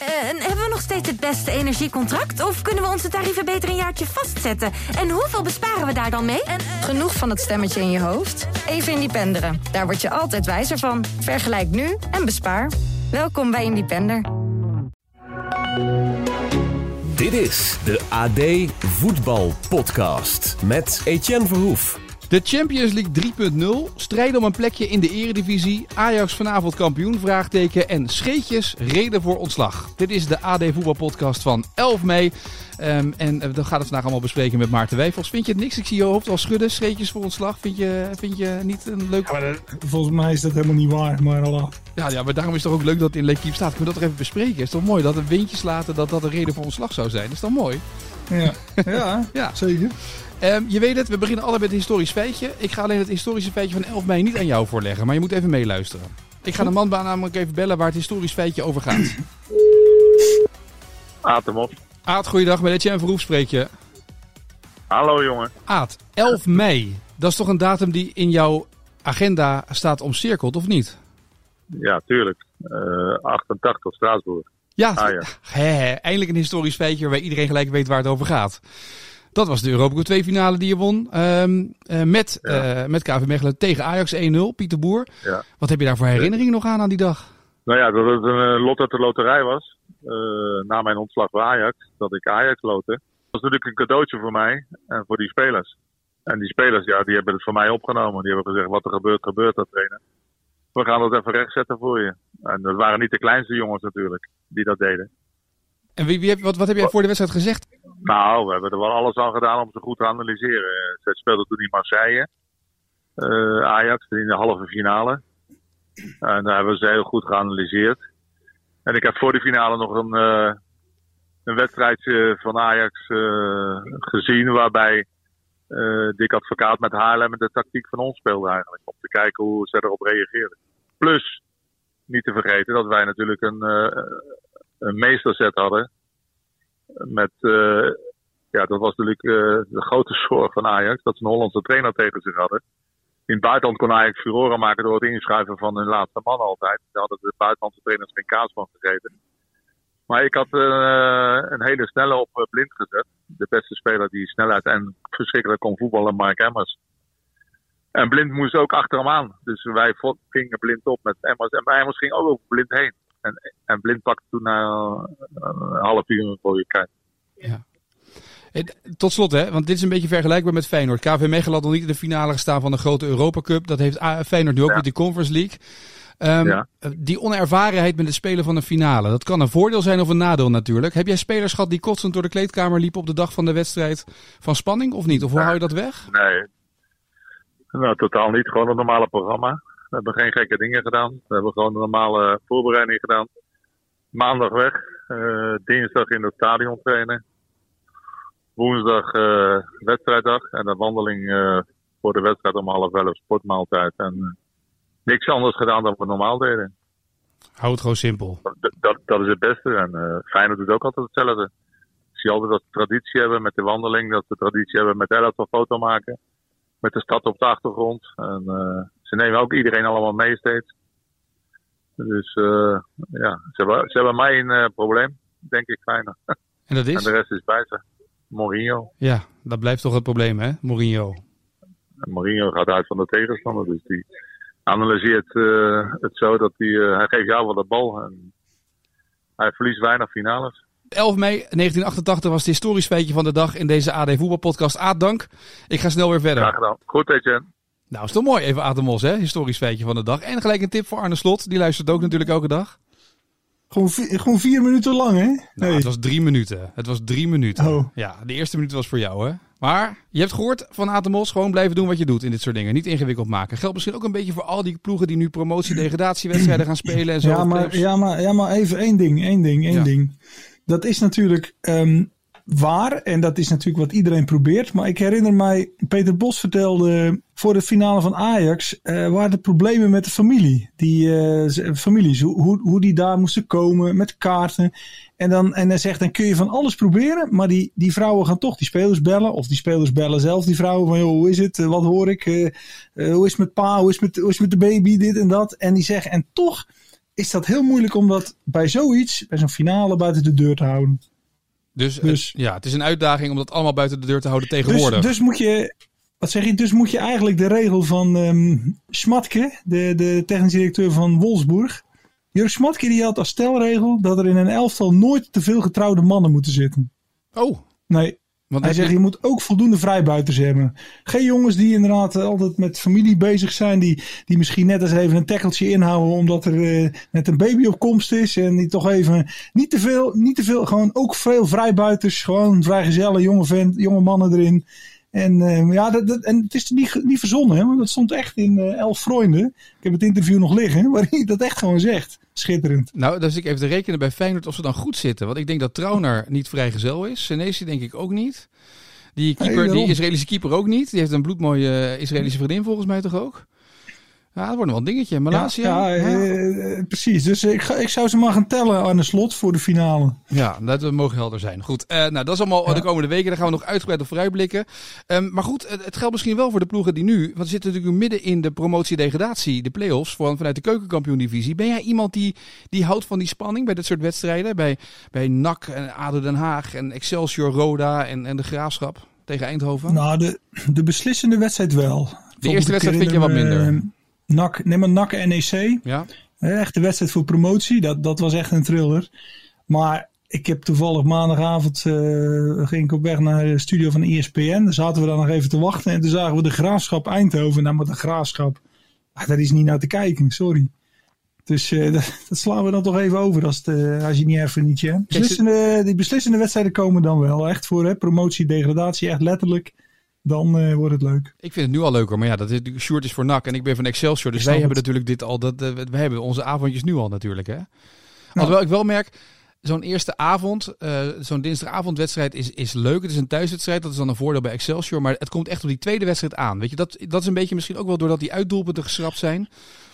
En hebben we nog steeds het beste energiecontract? Of kunnen we onze tarieven beter een jaartje vastzetten? En hoeveel besparen we daar dan mee? Genoeg van het stemmetje in je hoofd? Even Independeren. Daar word je altijd wijzer van. Vergelijk nu en bespaar. Welkom bij Independer. Dit is de AD Voetbal Podcast met Etienne Verhoef. De Champions League 3.0, strijden om een plekje in de eredivisie, Ajax vanavond kampioen, vraagteken en scheetjes, reden voor ontslag. Dit is de AD Voetbal Podcast van 11 mei. En we gaan het vandaag allemaal bespreken met Maarten Wijfels. Vind je het niks? Ik zie je hoofd al schudden. Scheetjes voor ontslag. Vind je niet een leuk... Ja, maar volgens mij is dat helemaal niet waar. Maar Allah. Ja, maar daarom is het toch ook leuk dat het in L'Équipe staat. Kunnen we dat toch even bespreken? Is toch mooi dat een windjes laten dat een reden voor ontslag zou zijn? Is toch mooi? Ja, zeker. Je weet het, we beginnen allebei met een historisch feitje. Ik ga alleen het historische feitje van 11 mei niet aan jou voorleggen. Maar je moet even meeluisteren. Ik ga de man namelijk even bellen waar het historisch feitje over gaat. Aad, goeiedag. Met Etienne Verhoef spreek je. Hallo jongen. Aad, 11 mei. Dat is toch een datum die in jouw agenda staat omcirkeld, of niet? Ja, tuurlijk. 88 Straatsburg. Ja, eindelijk een historisch feitje waarbij iedereen gelijk weet waar het over gaat. Dat was de Europa Cup 2 finale die je won. Met KV Mechelen tegen Ajax 1-0, Pieter Boer. Ja. Wat heb je daar voor herinneringen nog aan die dag? Nou ja, dat het een lot uit de loterij was. Na mijn ontslag bij Ajax, dat ik Ajax lotte. Dat was natuurlijk een cadeautje voor mij en voor die spelers. En die spelers, ja, die hebben het voor mij opgenomen. Die hebben gezegd, wat er gebeurt, dat trainen. We gaan dat even rechtzetten voor je. En dat waren niet de kleinste jongens natuurlijk, die dat deden. En wat heb jij voor de wedstrijd gezegd? Nou, we hebben er wel alles aan gedaan om ze goed te analyseren. Ze speelden toen in Marseille. Ajax in de halve finale. En daar hebben we ze heel goed geanalyseerd. En ik heb voor de finale nog een wedstrijdje van Ajax gezien. Waarbij Dick Advocaat met Haarlem de tactiek van ons speelde eigenlijk. Om te kijken hoe ze erop reageerden. Plus, niet te vergeten dat wij natuurlijk een meesterzet hadden. Dat was natuurlijk de grote zorg van Ajax. Dat ze een Hollandse trainer tegen zich hadden. In het buitenland kon Ajax furoren maken door het inschuiven van hun laatste man altijd. Daar hadden de buitenlandse trainers geen kaas van gegeten. Maar ik had een hele snelle op Blind gezet. De beste speler die snelheid en verschrikkelijk kon voetballen, Mark Emmers. En Blind moest ook achter hem aan. Dus wij gingen Blind op met Emmers. En Emmers ging ook over Blind heen. En Blind pakte toen na een half uur een mooie kijk. Ja. Tot slot, want dit is een beetje vergelijkbaar met Feyenoord. KV Mechelen had nog niet in de finale gestaan van de grote Europa Cup. Dat heeft Feyenoord nu ook met de Conference League. Die onervarenheid met het spelen van een finale, dat kan een voordeel zijn of een nadeel natuurlijk. Heb jij spelers gehad die kotsend door de kleedkamer liepen op de dag van de wedstrijd van spanning of niet? Of hoe hou je dat weg? Nee, nou totaal niet. Gewoon een normale programma. We hebben geen gekke dingen gedaan. We hebben gewoon een normale voorbereiding gedaan. Maandag weg. Dinsdag in het stadion trainen. Woensdag wedstrijddag. En een wandeling voor de wedstrijd om 10:30 sportmaaltijd. En niks anders gedaan dan we normaal deden. Hou het gewoon simpel. Dat is het beste. En Feyenoord doet ook altijd hetzelfde. Ik zie altijd dat ze traditie hebben met de wandeling. Dat ze traditie hebben met elftal foto maken. Met de stad op de achtergrond. En ze nemen ook iedereen allemaal mee steeds. Dus ze hebben mij een probleem, denk ik, Feyenoord. En dat is? En de rest is bij ze. Mourinho. Ja, dat blijft toch het probleem, hè? Mourinho. En Mourinho gaat uit van de tegenstander. Dus die analyseert het zo dat hij geeft jou wel de bal. En hij verliest weinig finales. 11 mei 1988 was het historisch feitje van de dag in deze AD Voetbalpodcast. Aad, dank. Ik ga snel weer verder. Graag gedaan. Goed, Etienne. Nou, is toch mooi. Even Aad de Mos, hè? Historisch feitje van de dag. En gelijk een tip voor Arne Slot. Die luistert ook natuurlijk elke dag. Gewoon 4 minuten lang, hè? Nou, nee. Het was 3 minuten. Het was 3 minuten. Oh. Ja, de eerste minuut was voor jou, hè? Maar je hebt gehoord van Aad de Mos. Gewoon blijven doen wat je doet in dit soort dingen. Niet ingewikkeld maken. Geldt misschien ook een beetje voor al die ploegen die nu promotie-degradatiewedstrijden gaan spelen en zo. Ja, maar even één ding. Dat is natuurlijk waar. En dat is natuurlijk wat iedereen probeert. Maar ik herinner mij, Peter Bos vertelde voor de finale van Ajax, waren er problemen met de familie. Families, hoe die daar moesten komen met kaarten. En hij zegt, dan kun je van alles proberen. Maar die vrouwen gaan toch die spelers bellen. Of die spelers bellen zelf die vrouwen van, joh, hoe is het? Wat hoor ik? Hoe is het met pa? Hoe is het met de baby? Dit en dat. En die zeggen, en toch is dat heel moeilijk om dat bij zoiets, bij zo'n finale, buiten de deur te houden. Dus het is een uitdaging om dat allemaal buiten de deur te houden tegenwoordig. Dus moet je... Wat zeg je? Dus moet je eigenlijk de regel van Schmatke, de technisch directeur van Wolfsburg. Jurk Schmatke die had als stelregel dat er in een elftal nooit te veel getrouwde mannen moeten zitten. Oh. Nee. Want hij zegt je moet ook voldoende vrijbuiters hebben. Geen jongens die inderdaad altijd met familie bezig zijn. Die misschien net eens even een tackeltje inhouden omdat er net een baby op komst is. En die toch even niet te veel. Gewoon ook veel vrijbuiters. Gewoon vrijgezellen, jonge mannen erin. En en het is niet verzonnen, hè, want dat stond echt in 11 Freunde. Ik heb het interview nog liggen, waar hij dat echt gewoon zegt. Schitterend. Nou, dan zit ik even te rekenen bij Feyenoord of ze dan goed zitten. Want ik denk dat Trauner niet vrijgezel is. Senesi denk ik ook niet. Die Israëlische keeper ook niet. Die heeft een bloedmooie Israëlische vriendin volgens mij toch ook? Ja, dat wordt nog wel een dingetje. Malaysia. Precies. Dus ik zou ze maar gaan tellen aan de slot voor de finale. Ja, dat mogen helder zijn. Goed, dat is allemaal de komende weken. Daar gaan we nog uitgebreid op vooruitblikken. Maar goed, het geldt misschien wel voor de ploegen die nu... Want we zitten natuurlijk midden in de promotie-degradatie, de play-offs vanuit de keukenkampioen-divisie. Ben jij iemand die houdt van die spanning bij dit soort wedstrijden? Bij NAC en ADO Den Haag en Excelsior, Roda en de Graafschap tegen Eindhoven? Nou, de beslissende wedstrijd wel. De eerste wedstrijd vind je wat minder. NAC en NEC. Ja. Echt de wedstrijd voor promotie. Dat was echt een thriller. Maar ik heb toevallig maandagavond ging ik op weg naar de studio van ESPN. Daar zaten we dan nog even te wachten. En toen zagen we de Graafschap Eindhoven. Nou, maar de Graafschap, daar is niet naar te kijken. Sorry. Dus dat slaan we dan toch even over als je niet even niet... Die beslissende wedstrijden komen dan wel. Echt voor promotie, degradatie. Echt letterlijk. Dan wordt het leuk. Ik vind het nu al leuker. Maar ja, Sjoerd is voor NAC en ik ben van Excelsior. Dus wij hebben natuurlijk dit al. We hebben onze avondjes nu al natuurlijk. Hè? Alhoewel ik wel merk, zo'n eerste avond, zo'n dinsdagavondwedstrijd is leuk. Het is een thuiswedstrijd. Dat is dan een voordeel bij Excelsior. Maar het komt echt op die tweede wedstrijd aan. Weet je, dat is een beetje misschien ook wel doordat die uitdoelpunten geschrapt zijn.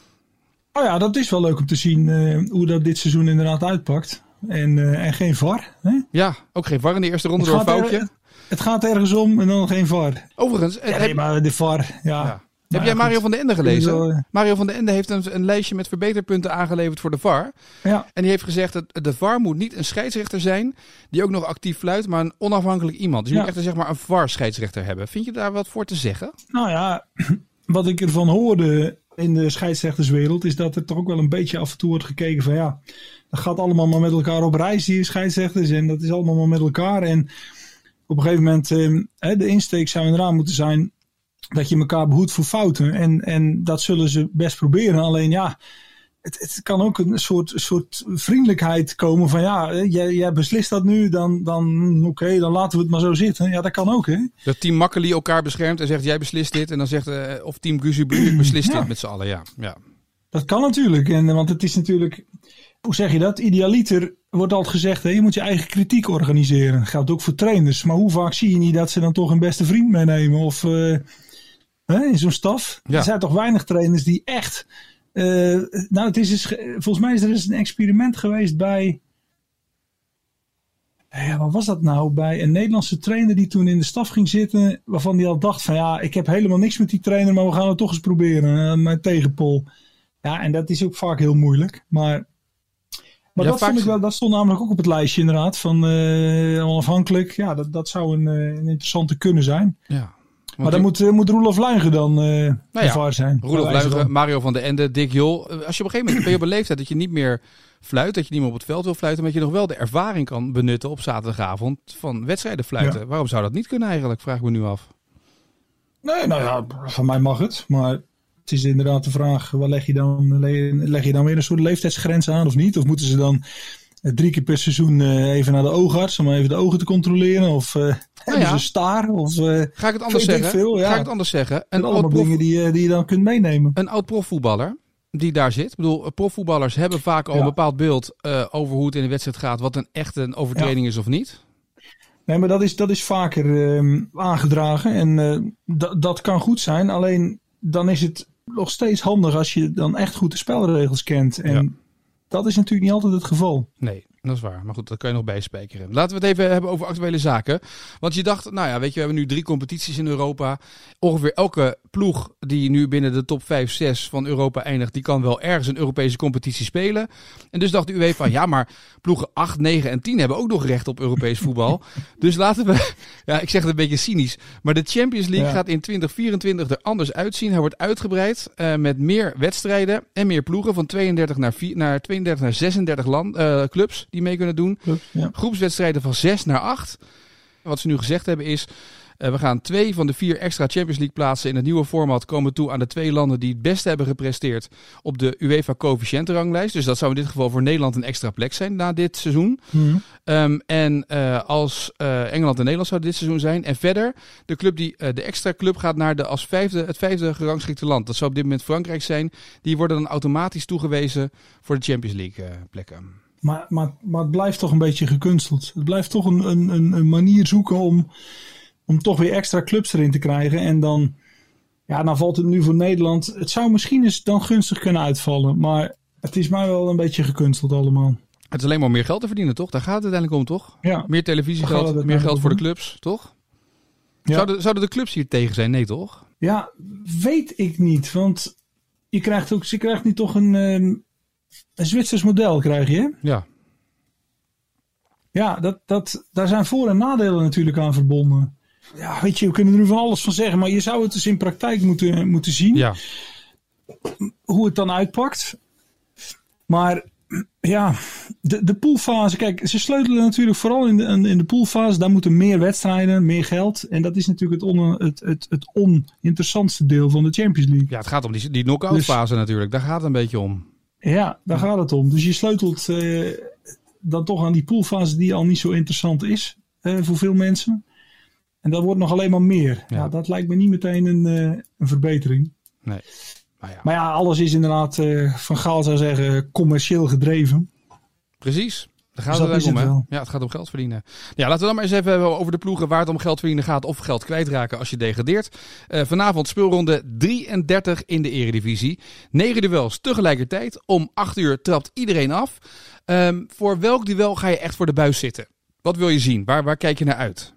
Oh ja, dat is wel leuk om te zien hoe dat dit seizoen inderdaad uitpakt. En geen VAR. Hè? Ja, ook geen VAR in de eerste ronde door een foutje. Het gaat ergens om en dan geen VAR. Overigens. Maar de VAR, ja. Heb jij Mario van den Ende gelezen? Mario van den Ende heeft een lijstje met verbeterpunten aangeleverd voor de VAR. Ja. En die heeft gezegd dat de VAR moet niet een scheidsrechter zijn die ook nog actief fluit, maar een onafhankelijk iemand. Dus je moet echt zeg maar een VAR-scheidsrechter hebben. Vind je daar wat voor te zeggen? Nou ja, wat ik ervan hoorde in de scheidsrechterswereld is dat er toch ook wel een beetje af en toe wordt gekeken van ja, dat gaat allemaal maar met elkaar op reis, die scheidsrechters. En dat is allemaal maar met elkaar. En op een gegeven moment, de insteek zou inderdaad moeten zijn dat je elkaar behoedt voor fouten. En dat zullen ze best proberen. Alleen ja, het kan ook een soort vriendelijkheid komen van ja, jij beslist dat nu, dan oké, dan laten we het maar zo zitten. Ja, dat kan ook, hè. Dat team Makkeli elkaar beschermt en zegt jij beslist dit. En dan zegt of team Guzubu beslist dit met z'n allen, ja. Dat kan natuurlijk. Want het is natuurlijk, hoe zeg je dat? Idealiter wordt altijd gezegd, je moet je eigen kritiek organiseren. Dat geldt ook voor trainers. Maar hoe vaak zie je niet dat ze dan toch een beste vriend meenemen? Of in zo'n staf. Ja. Er zijn toch weinig trainers die echt... het is dus, volgens mij is er eens een experiment geweest bij... wat was dat nou? Bij een Nederlandse trainer die toen in de staf ging zitten. Waarvan die al dacht van ja, ik heb helemaal niks met die trainer. Maar we gaan het toch eens proberen. Mijn tegenpol. Ja, en dat is ook vaak heel moeilijk. Maar dat vond ik wel, dat stond namelijk ook op het lijstje inderdaad. Van onafhankelijk. Ja, dat zou een interessante kunnen zijn. Ja. Maar dan moet Roelof Luijgen dan VAR zijn. Roelof Luijgen, Mario van den Ende, Dick Jol. Als je op een gegeven moment ben je op een leeftijd dat je niet meer fluit. Dat je niet meer op het veld wil fluiten. Maar dat je nog wel de ervaring kan benutten op zaterdagavond van wedstrijden fluiten. Ja. Waarom zou dat niet kunnen eigenlijk? Vraag ik me nu af. Nee, nou ja, van mij mag het. Maar het is inderdaad de vraag, waar leg je dan weer een soort leeftijdsgrens aan of niet? Of moeten ze dan 3 keer per seizoen even naar de oogarts om even de ogen te controleren? Of hebben ze staar? Of, Ga ik het anders zeggen? Ga ik het anders zeggen? Allemaal dingen die je dan kunt meenemen. Een oud profvoetballer die daar zit. Ik bedoel, profvoetballers hebben vaak al een bepaald beeld over hoe het in de wedstrijd gaat. Wat een overtreding is of niet. Nee, maar dat is vaker aangedragen. En dat kan goed zijn. Alleen dan is het nog steeds handig als je dan echt goed de spelregels kent. En dat is natuurlijk niet altijd het geval. Nee, Dat is waar, maar goed, dat kan je nog bijspijkeren. Laten we het even hebben over actuele zaken. Want je dacht, nou ja, weet je, we hebben nu 3 competities in Europa. Ongeveer elke ploeg die nu binnen de top 5, 6 van Europa eindigt, die kan wel ergens een Europese competitie spelen. En dus dacht de UEFA van, ja, maar ploegen 8, 9 en 10 hebben ook nog recht op Europees voetbal. Dus laten we, ja, ik zeg het een beetje cynisch, maar de Champions League gaat in 2024 er anders uitzien. Hij wordt uitgebreid met meer wedstrijden en meer ploegen van 32 naar 36 clubs die mee kunnen doen. Groepswedstrijden van 6 naar 8. Wat ze nu gezegd hebben is, we gaan 2 van de 4 extra Champions League plaatsen in het nieuwe format komen toe aan de 2 landen die het beste hebben gepresteerd op de UEFA coëfficiëntenranglijst. Dus dat zou in dit geval voor Nederland een extra plek zijn na dit seizoen. Als Engeland en Nederland zou dit seizoen zijn. En verder, de club de extra club gaat naar het vijfde gerangschikte land. Dat zou op dit moment Frankrijk zijn. Die worden dan automatisch toegewezen voor de Champions League plekken. Maar het blijft toch een beetje gekunsteld. Het blijft toch een manier zoeken om toch weer extra clubs erin te krijgen. En dan valt het nu voor Nederland. Het zou misschien eens dan gunstig kunnen uitvallen. Maar het is mij wel een beetje gekunsteld allemaal. Het is alleen maar meer geld te verdienen, toch? Daar gaat het uiteindelijk om, toch? Ja. Meer televisiegeld, meer geld voor de clubs, toch? Ja. Zouden de clubs hier tegen zijn? Nee, toch? Ja, weet ik niet. Want je krijgt nu toch een Zwitsers model, krijg je. Ja. Ja, daar zijn voor- en nadelen natuurlijk aan verbonden. Ja, weet je, we kunnen er nu van alles van zeggen. Maar je zou het dus in praktijk moeten zien. Ja. Hoe het dan uitpakt. Maar ja, de poolfase. Kijk, ze sleutelen natuurlijk vooral in de poolfase. Daar moeten meer wedstrijden, meer geld. En dat is natuurlijk het oninteressantste deel van de Champions League. Ja, het gaat om die knock-out fase natuurlijk. Daar gaat het een beetje om. Ja, daar gaat het om. Dus je sleutelt dan toch aan die poolfase die al niet zo interessant is voor veel mensen. En dat wordt nog alleen maar meer. Ja, dat lijkt me niet meteen een verbetering. Nee. Maar ja, alles is inderdaad, Van Gaal zou zeggen, commercieel gedreven. Precies. Daar gaat het eigenlijk om, hè? Ja, het gaat om geld verdienen. Ja, laten we dan maar eens even hebben over de ploegen waar het om geld verdienen gaat of geld kwijtraken als je degradeert. Vanavond speelronde 33 in de Eredivisie. 9 duels tegelijkertijd. Om 8 uur trapt iedereen af. Voor welk duel ga je echt voor de buis zitten? Wat wil je zien? Waar kijk je naar uit?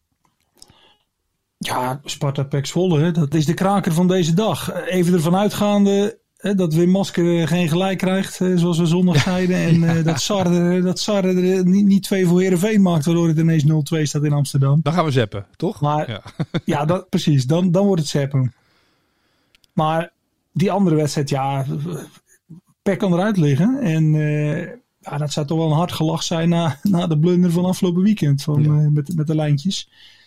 Ja, Sparta PEC Zwolle, dat is de kraker van deze dag. Even ervan uitgaande dat Wim Masker geen gelijk krijgt, zoals we zondag zeiden. En dat Sar er niet 2 voor Heerenveen maakt, waardoor het ineens 0-2 staat in Amsterdam. Dan gaan we zappen, toch? Maar, ja precies. Dan wordt het zappen. Maar die andere wedstrijd, ja, PEC kan eruit liggen. En dat zou toch wel een hard gelach zijn na de blunder van afgelopen weekend met de lijntjes.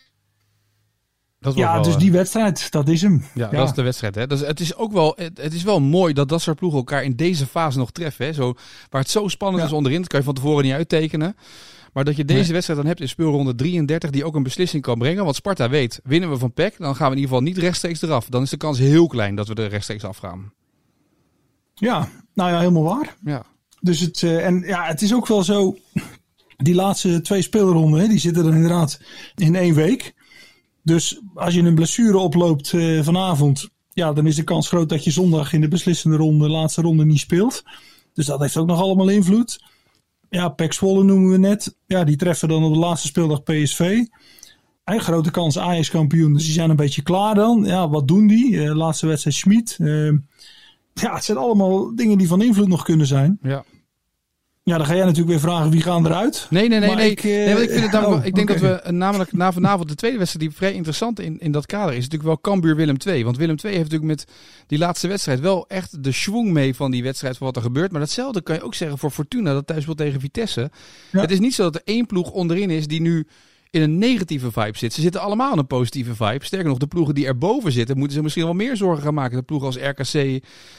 Dus die wedstrijd, dat is hem. Ja, dat is de wedstrijd. Hè? Dus het is wel mooi dat soort ploegen elkaar in deze fase nog treffen. Hè? Waar het zo spannend is onderin, dat kan je van tevoren niet uittekenen. Maar dat je deze wedstrijd dan hebt in speelronde 33 die ook een beslissing kan brengen. Want Sparta weet, winnen we van PEC, dan gaan we in ieder geval niet rechtstreeks eraf. Dan is de kans heel klein dat we er rechtstreeks afgaan. Ja, nou ja, helemaal waar. Ja. Dus het is ook wel zo, die laatste 2 speelronden, die zitten er inderdaad in 1 week. Dus als je een blessure oploopt vanavond, dan is de kans groot dat je zondag in de beslissende ronde, laatste ronde, niet speelt. Dus dat heeft ook nog allemaal invloed. Ja, PEC Zwolle noemen we net. Ja, die treffen dan op de laatste speeldag PSV. Grote kans Ajax kampioen, dus die zijn een beetje klaar dan. Ja, wat doen die? Laatste wedstrijd Schmid. Het zijn allemaal dingen die van invloed nog kunnen zijn. Ja. Ja, dan ga jij natuurlijk weer vragen wie gaan eruit. Nee. Ik denk dat we namelijk na vanavond de tweede wedstrijd die vrij interessant in dat kader is natuurlijk wel Cambuur Willem II. Want Willem II heeft natuurlijk met die laatste wedstrijd wel echt de schwung mee van die wedstrijd van wat er gebeurt. Maar datzelfde kan je ook zeggen voor Fortuna dat thuis speelt tegen Vitesse. Ja. Het is niet zo dat er 1 ploeg onderin is die nu in een negatieve vibe zit. Ze zitten allemaal in een positieve vibe. Sterker nog, de ploegen die erboven zitten moeten ze misschien wel meer zorgen gaan maken. De ploegen als RKC.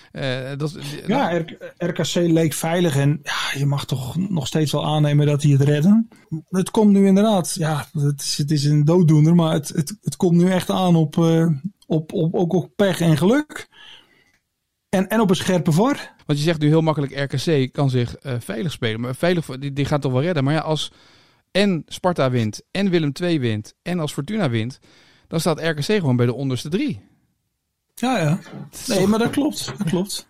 RKC leek veilig en je mag toch nog steeds wel aannemen dat die het redden. Het komt nu inderdaad, het is een dooddoener, maar het komt nu echt aan op pech en geluk. En op een scherpe VAR. Want je zegt nu heel makkelijk RKC kan zich veilig spelen. Maar veilig, die gaat toch wel redden. Maar ja, als en Sparta wint en Willem II wint en als Fortuna wint, dan staat RKC gewoon bij de onderste 3. Ja. Nee, maar dat klopt.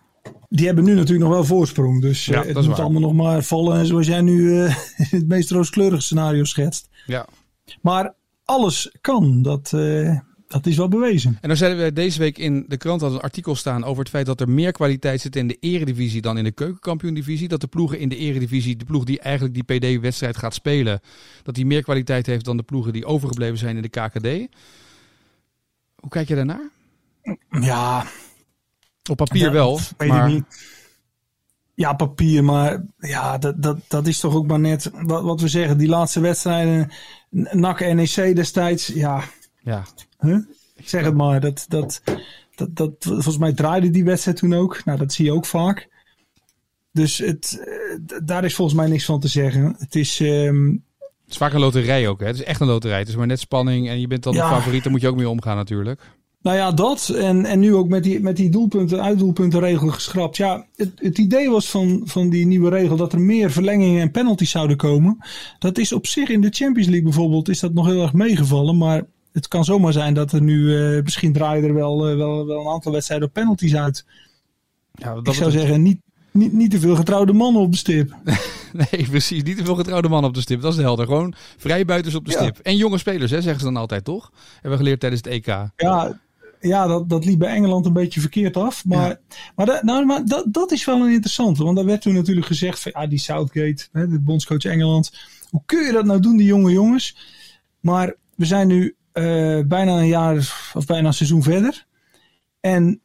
die hebben nu natuurlijk nog wel voorsprong. Dus het moet allemaal nog maar vallen. En zoals jij nu het meest rooskleurige scenario schetst. Ja. Maar alles kan. Dat is wel bewezen. En dan zeiden we deze week in de krant had een artikel staan over het feit dat er meer kwaliteit zit in de eredivisie dan in de keukenkampioen-divisie. Dat de ploegen in de eredivisie, de ploeg die eigenlijk die PD-wedstrijd gaat spelen, dat die meer kwaliteit heeft dan de ploegen die overgebleven zijn in de KKD. Hoe kijk je daarnaar? Ja. Op papier wel. Maar... niet. Ja, papier, maar ja, dat is toch ook maar net wat we zeggen. Die laatste wedstrijden, NAC NEC destijds, ja. Huh? Ik zeg het maar, dat volgens mij draaide die wedstrijd toen ook. Nou, dat zie je ook vaak. Dus daar is volgens mij niks van te zeggen. Het is vaak een loterij ook, hè? Het is echt een loterij. Het is maar net spanning en je bent dan de favoriet. Daar moet je ook mee omgaan natuurlijk. Nou ja, dat. En nu ook met die doelpunten, uitdoelpuntenregel geschrapt. Ja, het idee was van die nieuwe regel dat er meer verlengingen en penalties zouden komen. Dat is op zich in de Champions League bijvoorbeeld is dat nog heel erg meegevallen. Maar het kan zomaar zijn dat er nu misschien draaien er wel een aantal wedstrijden op penalties uit. Ja, ik zou zeggen, niet te veel getrouwde mannen op de stip. Nee, precies. Niet te veel getrouwde mannen op de stip. Dat is helder. Gewoon vrijbuiters op de stip. En jonge spelers, hè, zeggen ze dan altijd, toch? Hebben we geleerd tijdens het EK. Ja, dat liep bij Engeland een beetje verkeerd af. Maar dat is wel een interessante. Want daar werd toen natuurlijk gezegd van die Southgate, de bondscoach Engeland. Hoe kun je dat nou doen, die jonge jongens? Maar we zijn nu bijna een jaar of bijna een seizoen verder. En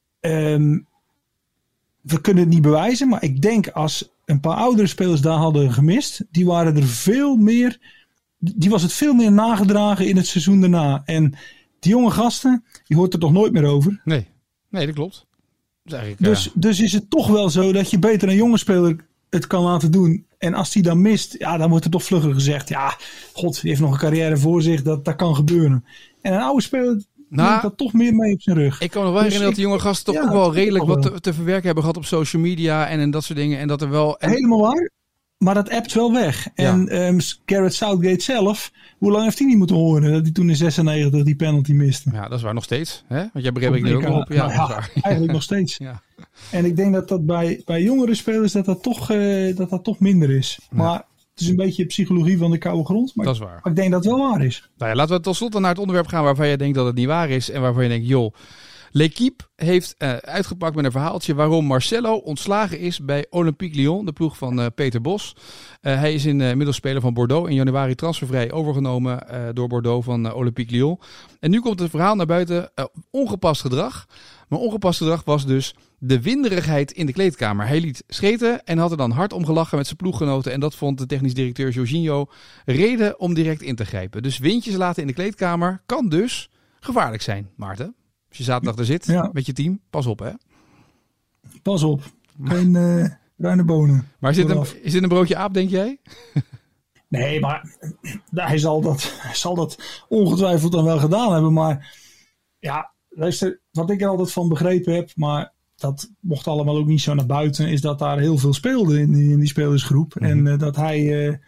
we kunnen het niet bewijzen. Maar ik denk als een paar oudere spelers daar hadden gemist. Die waren er veel meer. Die was het veel meer nagedragen in het seizoen daarna. En die jonge gasten, die hoort er toch nooit meer over? Nee, dat klopt. Dat is eigenlijk, dus is het toch wel zo dat je beter een jonge speler het kan laten doen. En als die dan mist, dan wordt er toch vlugger gezegd. Ja, god, die heeft nog een carrière voor zich. Dat kan gebeuren. En een oude speler neemt dat toch meer mee op zijn rug. Ik kan me nog wel herinneren dat die jonge gasten toch ook wel redelijk wat te verwerken hebben gehad op social media en dat soort dingen. En dat er wel... Helemaal waar. Maar dat appt wel weg. En Gareth Southgate zelf, hoe lang heeft hij niet moeten horen dat hij toen in 96 die penalty miste? Ja, dat is waar nog steeds. Hè? Want jij begreep ik nu ook nog op. Ja, eigenlijk nog steeds. Ja. En ik denk dat bij jongere spelers dat toch minder is. Ja. Maar het is een beetje psychologie van de koude grond. Maar dat is waar. Maar ik denk dat het wel waar is. Nou ja, laten we tot slot dan naar het onderwerp gaan waarvan jij denkt dat het niet waar is. En waarvan je denkt, joh... L'Équipe heeft uitgepakt met een verhaaltje waarom Marcelo ontslagen is bij Olympique Lyon, de ploeg van Peter Bos. Hij is inmiddels speler van Bordeaux. In januari transfervrij overgenomen door Bordeaux van Olympique Lyon. En nu komt het verhaal naar buiten. Ongepast gedrag. Maar ongepast gedrag was dus de winderigheid in de kleedkamer. Hij liet scheten en had er dan hard om gelachen met zijn ploeggenoten. En dat vond de technisch directeur Jorginho reden om direct in te grijpen. Dus windjes laten in de kleedkamer kan dus gevaarlijk zijn, Maarten. Als je zaterdag er zit met je team, pas op hè. Pas op. Geen bruine bonen. Maar is dit een broodje aap, denk jij? Nee, maar hij zal dat ongetwijfeld dan wel gedaan hebben. Maar ja, luister, wat ik er altijd van begrepen heb, maar dat mocht allemaal ook niet zo naar buiten, is dat daar heel veel speelde in die spelersgroep. Mm-hmm. En dat hij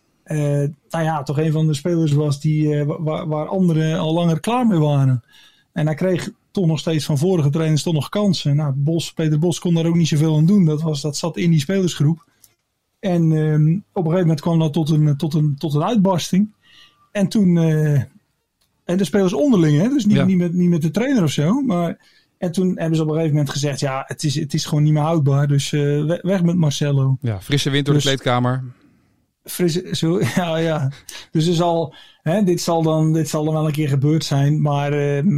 toch een van de spelers was die waar anderen al langer klaar mee waren. En hij kreeg toch nog steeds van vorige trainers toch nog kansen. Nou, Peter Bos kon daar ook niet zoveel aan doen. Dat zat in die spelersgroep. En op een gegeven moment kwam dat tot een uitbarsting. En toen... en de spelers onderling, hè? Dus niet met de trainer of zo. En toen hebben ze op een gegeven moment gezegd... Ja, het is gewoon niet meer houdbaar. Dus weg met Marcelo. Ja, frisse wind door de kleedkamer. Ja. Dus dit zal dan wel een keer gebeurd zijn. Maar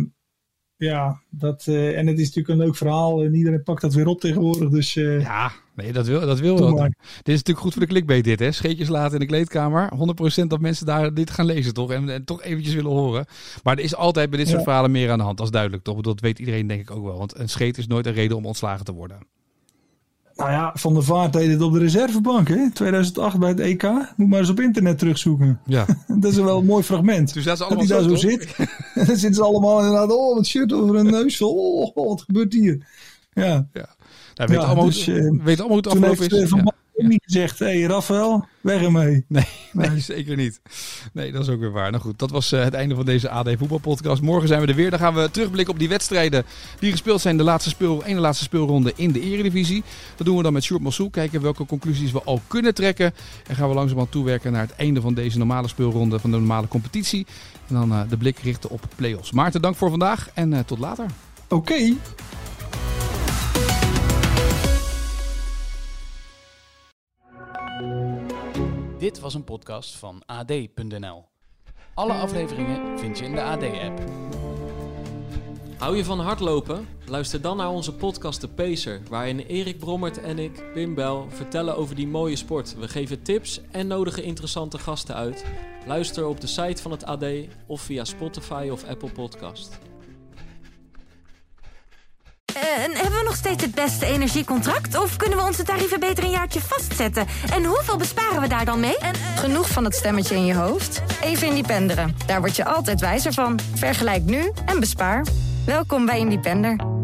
en het is natuurlijk een leuk verhaal. En iedereen pakt dat weer op tegenwoordig. Dus, dat wil wel. Dit is natuurlijk goed voor de clickbait dit, hè? Scheetjes laten in de kleedkamer. 100% dat mensen daar dit gaan lezen, toch? En toch eventjes willen horen. Maar er is altijd bij dit soort verhalen meer aan de hand. Dat is duidelijk, toch? Dat weet iedereen denk ik ook wel. Want een scheet is nooit een reden om ontslagen te worden. Nou ja, Van der Vaart deed het op de reservebank, hè? 2008 bij het EK. Moet maar eens op internet terugzoeken. Ja. Dat is wel een mooi fragment. Dus dat is allemaal dat hij daar zo zit. En dan zitten ze allemaal inderdaad, wat shirt over hun neus. Wat gebeurt hier? Ja. Nou, weet allemaal hoe het afgelopen is. Van niet gezegd, Rafael, weg ermee. Nee, zeker niet. Nee, dat is ook weer waar. Nou goed, dat was het einde van deze AD Voetbalpodcast. Morgen zijn we er weer. Dan gaan we terugblikken op die wedstrijden die gespeeld zijn. De laatste speelronde in de Eredivisie. Dat doen we dan met Sjoerd Massou. Kijken welke conclusies we al kunnen trekken. En gaan we langzamerhand toewerken naar het einde van deze normale speelronde van de normale competitie. En dan de blik richten op play-offs. Maarten, dank voor vandaag en tot later. Oké. Dit was een podcast van AD.nl. Alle afleveringen vind je in de AD-app. Hou je van hardlopen? Luister dan naar onze podcast De Pacer, waarin Erik Brommert en ik, Pim Bel, vertellen over die mooie sport. We geven tips en nodigen interessante gasten uit. Luister op de site van het AD of via Spotify of Apple Podcast. En hebben we nog steeds het beste energiecontract? Of kunnen we onze tarieven beter een jaartje vastzetten? En hoeveel besparen we daar dan mee? Genoeg van het stemmetje in je hoofd? Even Independeren. Daar word je altijd wijzer van. Vergelijk nu en bespaar. Welkom bij Independer.